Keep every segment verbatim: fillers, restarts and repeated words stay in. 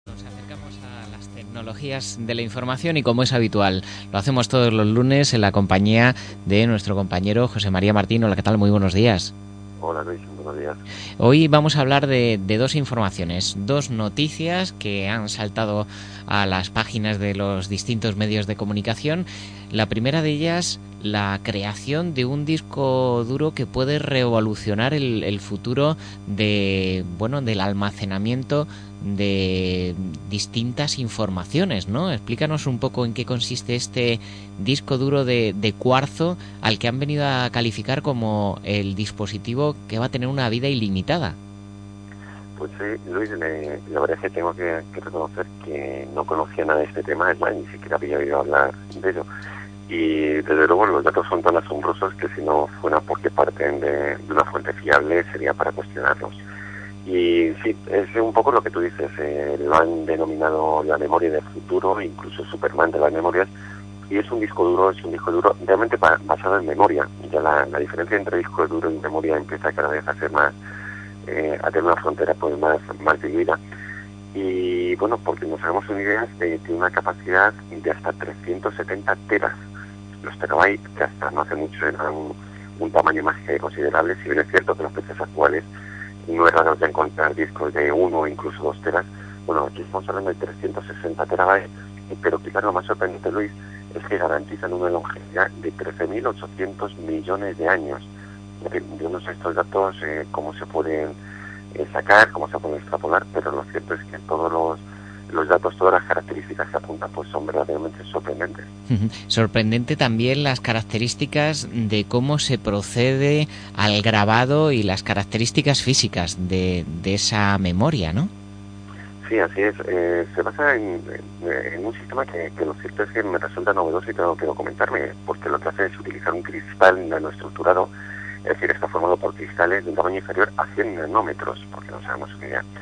Nos acercamos a las tecnologías de la información y, como es habitual, lo hacemos todos los lunes en la compañía de nuestro compañero José María Martín. Hola, ¿qué tal? Muy buenos días. Hola Luis, buenos días. Hoy vamos a hablar de, de dos informaciones, dos noticias que han saltado a las páginas de los distintos medios de comunicación. La primera de ellas, la creación de un disco duro que puede revolucionar el, el futuro de, bueno, del almacenamiento de distintas informaciones, ¿no? Explícanos un poco en qué consiste este disco duro de, de cuarzo al que han venido a calificar como el dispositivo que va a tener una vida ilimitada. Pues sí, Luis, le, la verdad es que tengo que, que reconocer que no conocía nada de este tema, es más, ni siquiera había oído hablar de ello. Y desde luego los datos son tan asombrosos que si no fuera porque parten de, de una fuente fiable sería para cuestionarlos. Y sí, es un poco lo que tú dices, eh, lo han denominado la memoria del futuro, incluso Superman de las memorias, y es un disco duro, es un disco duro realmente pa- basado en memoria. Ya la, la diferencia entre disco duro y memoria empieza cada vez a ser más, eh, a tener una frontera pues más, más diluida. Y bueno, porque nos hagamos una idea, eh, tiene una capacidad de hasta trescientos setenta teras. Los terabytes, que hasta no hace mucho eran un, un tamaño más que considerable, si bien es cierto que los precios actuales no es raro de encontrar discos de uno o incluso dos teras. Bueno, aquí estamos hablando de trescientos sesenta terabytes, pero quizás lo más sorprendente, Luis, es que garantizan una longevidad de trece mil ochocientos millones de años. Yo no sé estos datos eh, cómo se pueden eh, sacar, cómo se pueden extrapolar, pero lo cierto es que todos los, los datos, todas las características que apuntan, pues son verdaderamente sorprendentes. Sorprendente también las características de cómo se procede al grabado y las características físicas de, de esa memoria, ¿no? Sí, así es. Eh, se basa en, en, en un sistema que, que lo cierto es que me resulta novedoso y tengo que documentarme, porque lo que hace es utilizar un cristal nanoestructurado, es decir, está formado por cristales de un tamaño inferior a cien nanómetros, porque no sabemos una idea.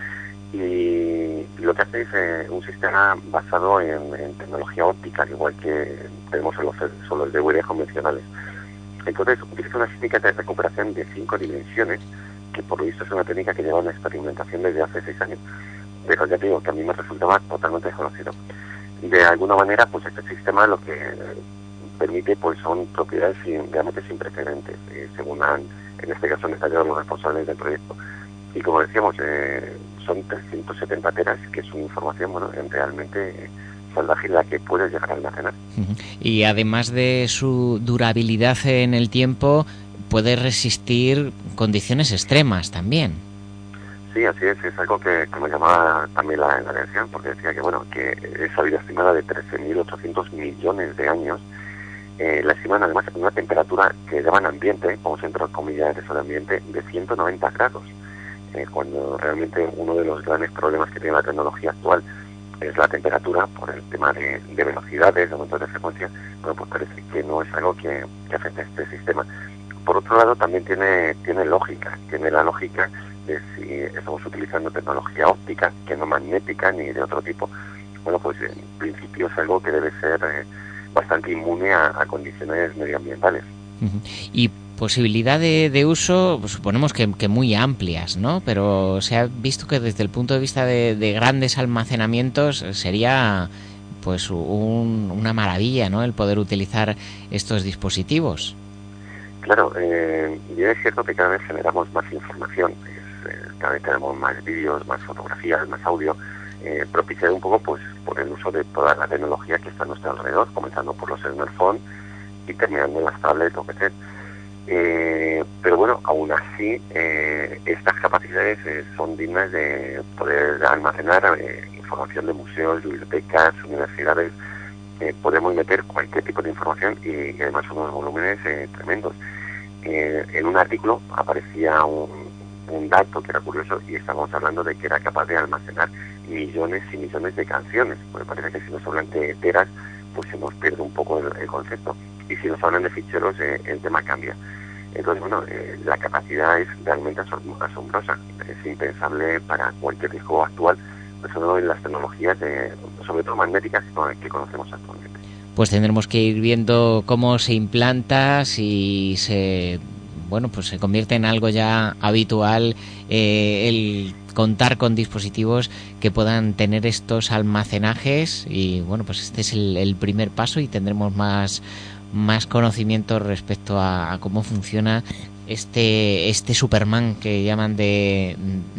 Y lo que hace es eh, un sistema basado en, en tecnología óptica, al igual que tenemos en los, en los D V D convencionales. Entonces, utiliza una técnica de recuperación de cinco dimensiones, que por lo visto es una técnica que lleva una experimentación desde hace seis años. Pero ya te digo que a mí me resultaba totalmente desconocido. De alguna manera, pues este sistema lo que permite pues son propiedades sin, realmente sin precedentes, eh, según han, en este caso han detallado los responsables del proyecto. Y como decíamos, eh, son trescientos setenta teras, que es una información, bueno, realmente eh, salvaje la que puedes llegar a almacenar. Y además de su durabilidad en el tiempo, puede resistir condiciones extremas también. Sí, así es, es algo que, que me llamaba también la, la atención, porque decía que, bueno, que esa vida estimada de trece mil ochocientos millones de años, eh, la estiman además en una temperatura que llaman ambiente, vamos a entrar comillas de eso de ambiente, de ciento noventa grados, eh, cuando realmente uno de los grandes problemas que tiene la tecnología actual es la temperatura, por el tema de, de velocidades, de aumentos de frecuencia. Bueno, pues parece que no es algo que, que afecte a este sistema. Por otro lado, también tiene, tiene lógica, tiene la lógica de si estamos utilizando tecnología óptica, que no magnética ni de otro tipo. Bueno, pues en principio es algo que debe ser eh, bastante inmune a, a condiciones medioambientales. Uh-huh. Y posibilidad de, de uso, pues suponemos que, que muy amplias, ¿no? Pero se ha visto que desde el punto de vista de, de grandes almacenamientos sería pues un, una maravilla, ¿no? El poder utilizar estos dispositivos. Claro, eh, y es cierto que cada vez generamos más información, es, eh, cada vez tenemos más vídeos, más fotografías, más audio, eh, propiciado un poco pues por el uso de toda la tecnología que está a nuestro alrededor, comenzando por los smartphones y terminando en las tablets o P C. Eh, pero bueno, aún así, eh, estas capacidades eh, son dignas de poder almacenar eh, información de museos, bibliotecas, universidades. Eh, podemos meter cualquier tipo de información y, y además unos volúmenes eh, tremendos. Eh, en un artículo aparecía un, un dato que era curioso y estábamos hablando de que era capaz de almacenar millones y millones de canciones. Pues parece que si nos hablan de teras, pues se nos pierde un poco el, el concepto. Y si nos hablan de ficheros, eh, el tema cambia. Entonces, bueno, eh, la capacidad es realmente asombrosa. Es impensable para cualquier disco actual, sobre todo en las tecnologías, de, sobre todo magnéticas, que conocemos actualmente. Pues tendremos que ir viendo cómo se implanta, si se, bueno, pues se convierte en algo ya habitual eh, el contar con dispositivos que puedan tener estos almacenajes y bueno, pues este es el, el primer paso y tendremos más, más conocimiento respecto a, a cómo funciona este este Superman que llaman de,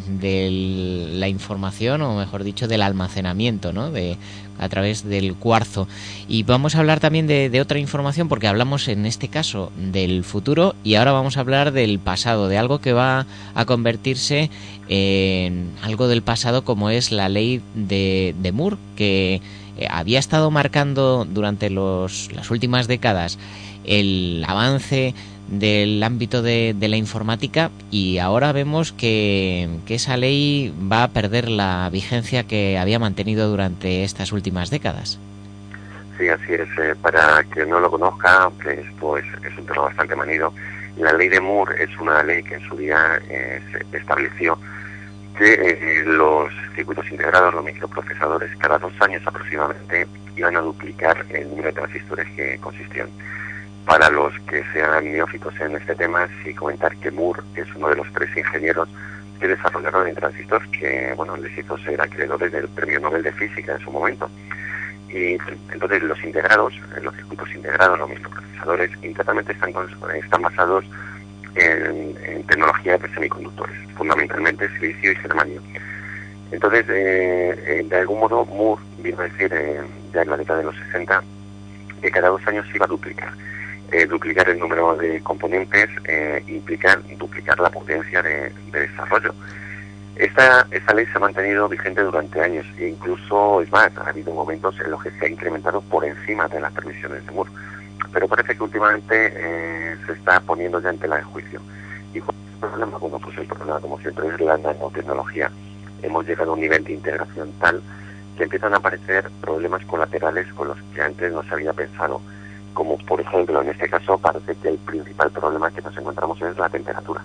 de la información, o mejor dicho del almacenamiento, ¿no? De a través del cuarzo. Y vamos a hablar también de, de otra información, porque hablamos en este caso del futuro y ahora vamos a hablar del pasado, de algo que va a convertirse en algo del pasado, como es la ley de, de Moore, que había estado marcando durante los, las últimas décadas el avance del ámbito de, de la informática, y ahora vemos que, que esa ley va a perder la vigencia que había mantenido durante estas últimas décadas. Sí, así es. Eh, para quien no lo conozca, pues, pues es un tema bastante manido. La ley de Moore es una ley que en su día eh, se estableció que eh, los circuitos integrados, los microprocesadores, cada dos años aproximadamente iban a duplicar el número de transistores que consistían. Para los que sean neófitos en este tema, sí comentar que Moore es uno de los tres ingenieros que desarrollaron el transistor, que bueno, les hizo ser acreedores del Premio Nobel de Física en su momento. Y entonces los integrados, los circuitos integrados, los microprocesadores, internamente están, están basados en, en tecnología de semiconductores, fundamentalmente silicio y germanio. Entonces, eh, de algún modo, Moore vino a decir, eh, ya en la década de los sesenta, que cada dos años se iba a duplicar. Eh, duplicar el número de componentes eh, implica duplicar la potencia de, de desarrollo. Esta, esta ley se ha mantenido vigente durante años e incluso, es más, ha habido momentos en los que se ha incrementado por encima de las permisiones de Moore. Pero parece que últimamente eh, se está poniendo ya en tela de juicio. ¿Y cuál es el problema? Bueno, pues el problema, como siempre, es la nanotecnología. Hemos llegado a un nivel de integración tal que empiezan a aparecer problemas colaterales con los que antes no se había pensado. Como por ejemplo, en este caso, parece que el principal problema que nos encontramos es la temperatura.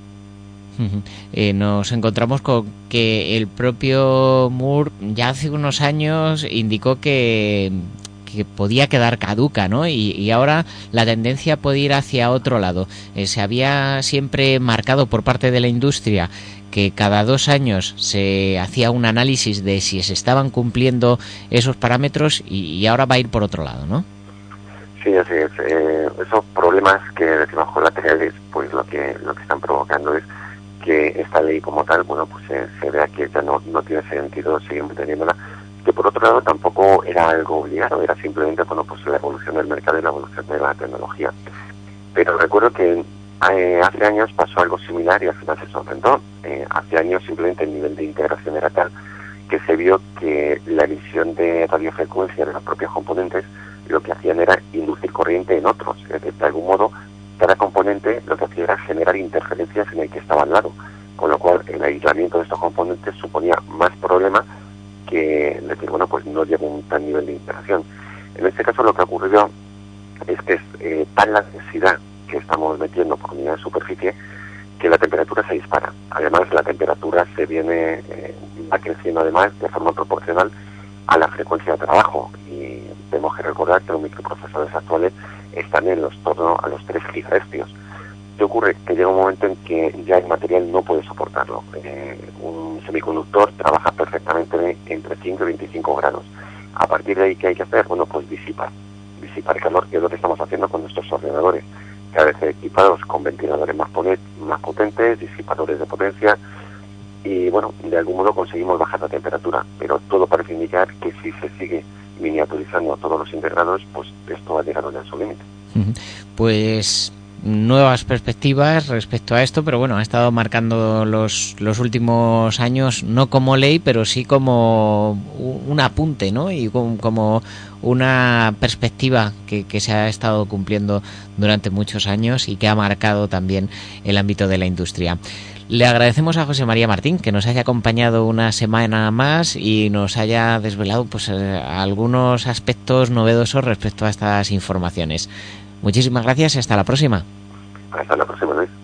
Eh, nos encontramos con que el propio Moore ya hace unos años indicó que, que podía quedar caduca, ¿no? Y, y ahora la tendencia puede ir hacia otro lado. Eh, se había siempre marcado por parte de la industria que cada dos años se hacía un análisis de si se estaban cumpliendo esos parámetros y, y ahora va a ir por otro lado, ¿no? Sí, así es. Eh, esos problemas que decimos colaterales, pues lo que lo que están provocando es que esta ley como tal, bueno, pues eh, se vea que ya no, no tiene sentido seguir manteniéndola, que por otro lado tampoco era algo obligado, era simplemente, bueno, pues la evolución del mercado y la evolución de la tecnología. Pero recuerdo que eh, hace años pasó algo similar y al final se sorprendió. Eh, hace años simplemente el nivel de integración era tal que se vio que la emisión de radiofrecuencia de los propios componentes lo que hacían era inducir corriente en otros. Es decir, de algún modo, cada componente lo que hacía era generar interferencias en el que estaba al lado, con lo cual el aislamiento de estos componentes suponía más problema que decir, bueno, pues no llega a un tal nivel de integración. En este caso lo que ha ocurrido es que es eh, tal la densidad que estamos metiendo por unidad de superficie que la temperatura se dispara. Además, la temperatura se viene, eh, va creciendo además de forma proporcional a la frecuencia de trabajo, y tenemos que recordar que los microprocesadores actuales están en los torno a los tres gigahercios. ¿Qué ocurre? Que llega un momento en que ya el material no puede soportarlo. Eh, un semiconductor trabaja perfectamente entre cinco y veinticinco grados. A partir de ahí, ¿qué hay que hacer? Bueno, pues disipar. Disipar calor, que es lo que estamos haciendo con nuestros ordenadores, cada vez equipados con ventiladores más, más potentes, disipadores de potencia, y bueno, de algún modo conseguimos bajar la temperatura, pero todo parece indicar que si se sigue miniaturizando a todos los integrados, pues esto va a llegar a su límite. Pues nuevas perspectivas respecto a esto, pero bueno, ha estado marcando los, los últimos años, no como ley, pero sí como un apunte, ¿no? Y como una perspectiva que, que se ha estado cumpliendo durante muchos años y que ha marcado también el ámbito de la industria. Le agradecemos a José María Martín que nos haya acompañado una semana más y nos haya desvelado pues eh, algunos aspectos novedosos respecto a estas informaciones. Muchísimas gracias y hasta la próxima. Hasta la próxima, Luis.